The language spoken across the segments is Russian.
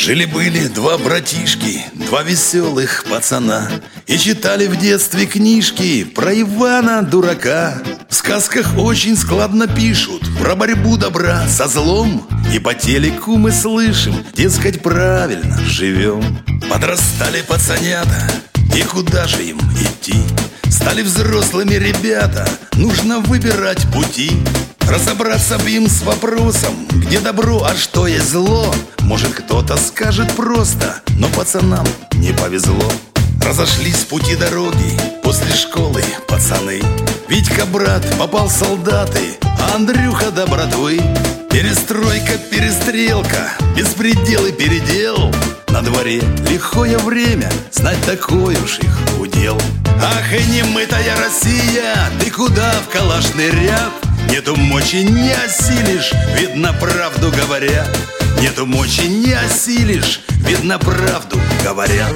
Жили-были два братишки, два веселых пацана, и читали в детстве книжки про Ивана Дурака. В сказках очень складно пишут про борьбу добра со злом, и по телеку мы слышим, дескать, правильно живем. Подрастали пацанята, и куда же им идти? Стали взрослыми ребята, нужно выбирать пути. Разобраться бы им с вопросом, где добро, а что есть зло. Может, кто-то скажет просто, но пацанам не повезло. Разошлись пути дороги после школы пацаны. Витька брат попал в солдаты, а Андрюха до братвы. Перестройка, перестрелка, беспредел и передел. На дворе лихое время, знать такой уж их удел. Ах и немытая Россия, ты куда в калашный ряд? Нету мочи, не осилишь, видно, правду говорят. Нету мочи, не осилишь, видно, правду говорят.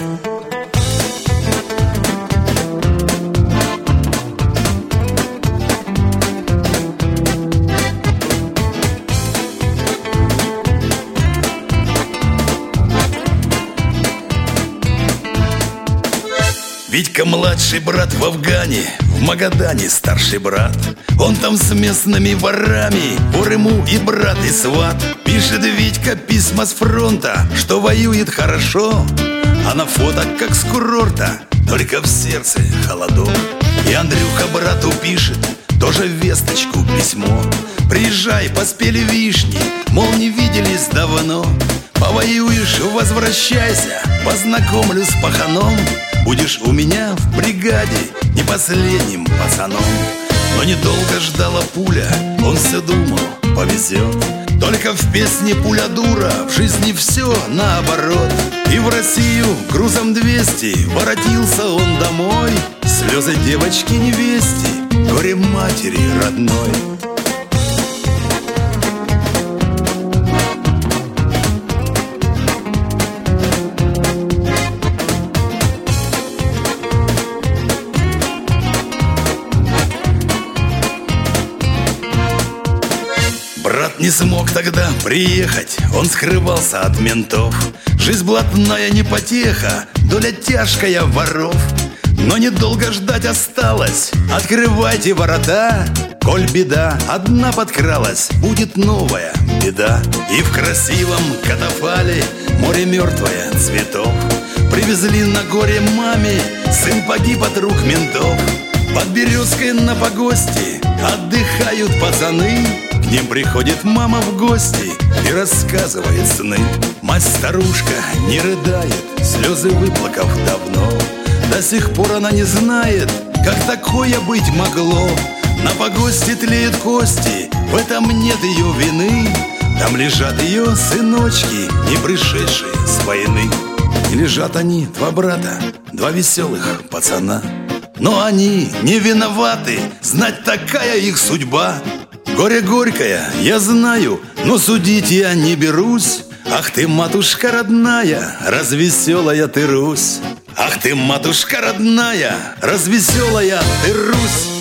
Витька младший брат в Афгане, в Магадане старший брат. Он там с местными ворами, вор ему и брат, и сват. Пишет Витька письма с фронта, что воюет хорошо, а на фото как с курорта, только в сердце холодок. И Андрюха брату пишет тоже весточку, письмо. Приезжай, поспели вишни, мол, не виделись давно. Повоюешь, возвращайся, познакомлю с паханом. Будешь у меня в бригаде не последним пацаном. Но недолго ждала пуля, он все думал, повезет. Только в песне пуля дура, в жизни все наоборот. И в Россию грузом 200 воротился он домой. Слезы девочки невесте, горе матери родной. Брат не смог тогда приехать, он скрывался от ментов. Жизнь блатная не потеха, доля тяжкая воров. Но недолго ждать осталось, открывайте ворота. Коль беда одна подкралась, будет новая беда. И в красивом катафале море мертвое цветов. Привезли на горе маме, сын погиб от рук ментов. Под березкой на погосте отдыхают пацаны. К ним приходит мама в гости и рассказывает сны. Мать-старушка не рыдает, слезы выплакав давно. До сих пор она не знает, как такое быть могло. На погосте тлеют кости, в этом нет ее вины. Там лежат ее сыночки, не пришедшие с войны. И лежат они, два брата, два веселых пацана. Но они не виноваты, знать такая их судьба. Горе горькое, я знаю, но судить я не берусь. Ах ты, матушка родная, развеселая ты Русь. Ах ты, матушка родная, развеселая ты Русь.